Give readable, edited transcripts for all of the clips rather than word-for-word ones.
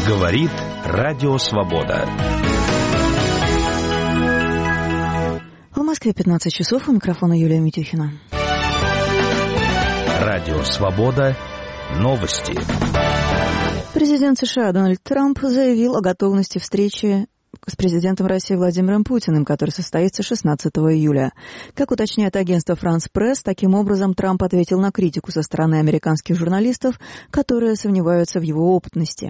Говорит Радио Свобода. В Москве 15 часов. У микрофона Юлия Митюхина. Радио Свобода. Новости. Президент США Дональд Трамп заявил о готовности встречи с президентом России Владимиром Путиным, который состоится 16 июля. Как уточняет агентство «Франс Пресс», таким образом Трамп ответил на критику со стороны американских журналистов, которые сомневаются в его опытности.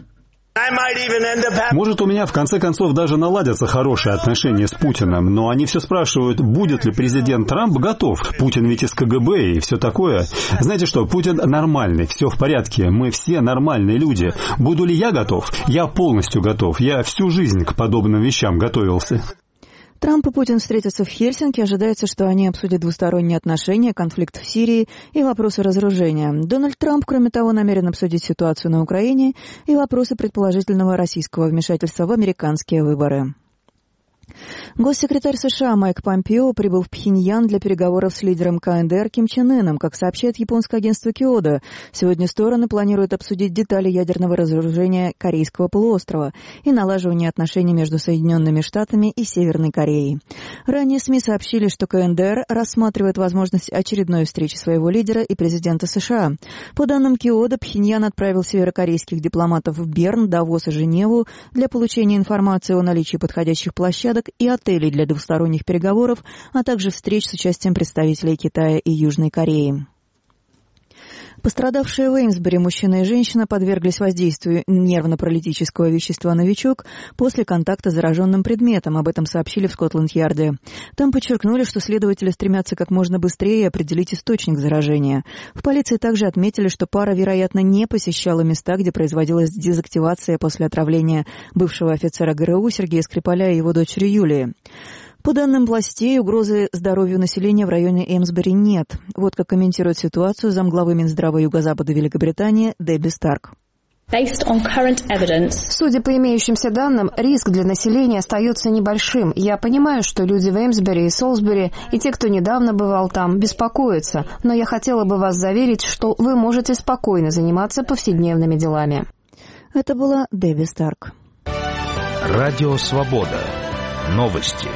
Может, у меня в конце концов даже наладятся хорошие отношения с Путиным, но они все спрашивают, будет ли президент Трамп готов. Путин ведь из КГБ и все такое. Знаете что, Путин нормальный, все в порядке, мы все нормальные люди. Буду ли я готов? Я полностью готов. Я всю жизнь к подобным вещам готовился. Трамп и Путин встретятся в Хельсинки. Ожидается, что они обсудят двусторонние отношения, конфликт в Сирии и вопросы разоружения. Дональд Трамп, кроме того, намерен обсудить ситуацию на Украине и вопросы предположительного российского вмешательства в американские выборы. Госсекретарь США Майк Помпео прибыл в Пхеньян для переговоров с лидером КНДР Ким Чен Ыном. Как сообщает японское агентство Киодо, сегодня стороны планируют обсудить детали ядерного разоружения Корейского полуострова и налаживания отношений между Соединенными Штатами и Северной Кореей. Ранее СМИ сообщили, что КНДР рассматривает возможность очередной встречи своего лидера и президента США. По данным Киодо, Пхеньян отправил северокорейских дипломатов в Берн, Давос и Женеву для получения информации о наличии подходящих площадок и отелей для двусторонних переговоров, а также встреч с участием представителей Китая и Южной Кореи. Пострадавшие в Эймсбери мужчина и женщина подверглись воздействию нервно-паралитического вещества «Новичок» после контакта с зараженным предметом. Об этом сообщили в Скотланд-Ярде. Там подчеркнули, что следователи стремятся как можно быстрее определить источник заражения. В полиции также отметили, что пара, вероятно, не посещала места, где производилась дезактивация после отравления бывшего офицера ГРУ Сергея Скрипаля и его дочери Юлии. По данным властей, угрозы здоровью населения в районе Эймсбери нет. Вот как комментирует ситуацию замглавы Минздрава Юго-Запада Великобритании Дебби Старк. Судя по имеющимся данным, риск для населения остается небольшим. Я понимаю, что люди в Эймсбери и Солсбери и те, кто недавно бывал там, беспокоятся, но я хотела бы вас заверить, что вы можете спокойно заниматься повседневными делами. Это была Дебби Старк. Радио Свобода. Новости.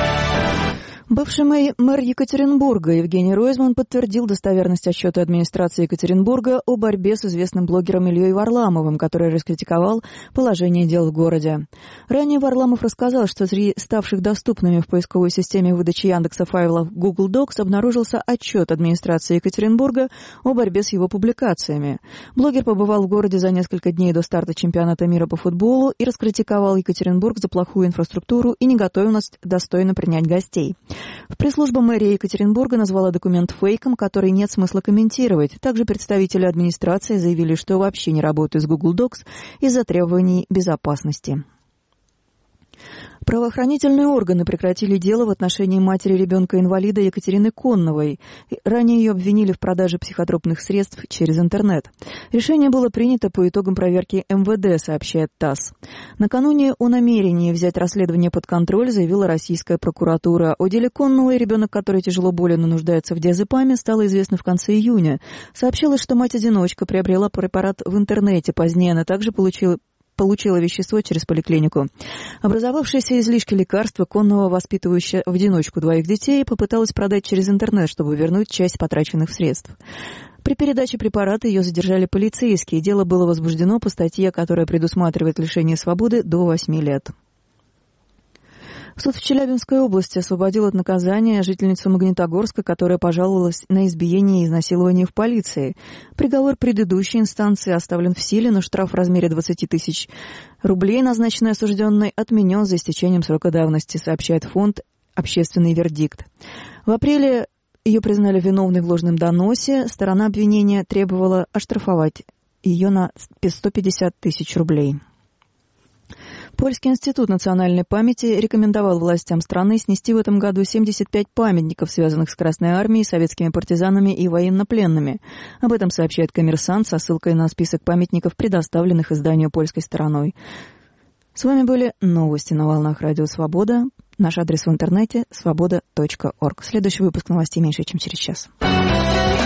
Бывший мэр Екатеринбурга Евгений Ройзман подтвердил достоверность отчета администрации Екатеринбурга о борьбе с известным блогером Ильей Варламовым, который раскритиковал положение дел в городе. Ранее Варламов рассказал, что среди ставших доступными в поисковой системе выдачи Яндекса файлов Google Docs обнаружился отчет администрации Екатеринбурга о борьбе с его публикациями. Блогер побывал в городе за несколько дней до старта чемпионата мира по футболу и раскритиковал Екатеринбург за плохую инфраструктуру и неготовность достойно принять гостей. Пресс-служба мэрии Екатеринбурга назвала документ фейком, который нет смысла комментировать. Также представители администрации заявили, что вообще не работают с Google Docs из-за требований безопасности. Правоохранительные органы прекратили дело в отношении матери ребенка-инвалида Екатерины Конновой. Ранее ее обвинили в продаже психотропных средств через интернет. Решение было принято по итогам проверки МВД, сообщает ТАСС. Накануне о намерении взять расследование под контроль заявила российская прокуратура. О деле Конновой, ребенок, который тяжело болен и нуждается в диазепаме, стало известно в конце июня. Сообщалось, что мать-одиночка приобрела препарат в интернете. Позднее она также получила вещество через поликлинику. Образовавшиеся излишки лекарства Коннова, воспитывающая в одиночку двоих детей, попыталась продать через интернет, чтобы вернуть часть потраченных средств. При передаче препарата ее задержали полицейские. Дело было возбуждено по статье, которая предусматривает лишение свободы до 8 лет. Суд в Челябинской области освободил от наказания жительницу Магнитогорска, которая пожаловалась на избиение и изнасилование в полиции. Приговор предыдущей инстанции оставлен в силе, но штраф в размере 20 тысяч рублей, назначенный осужденной, отменен за истечением срока давности, сообщает фонд «Общественный вердикт». В апреле ее признали виновной в ложном доносе. Сторона обвинения требовала оштрафовать ее на 150 тысяч рублей. Польский институт национальной памяти рекомендовал властям страны снести в этом году 75 памятников, связанных с Красной армией, советскими партизанами и военнопленными. Об этом сообщает «Коммерсант» со ссылкой на список памятников, предоставленных изданию польской стороной. С вами были новости на волнах Радио Свобода. Наш адрес в интернете – svoboda.org. Следующий выпуск новостей меньше, чем через час.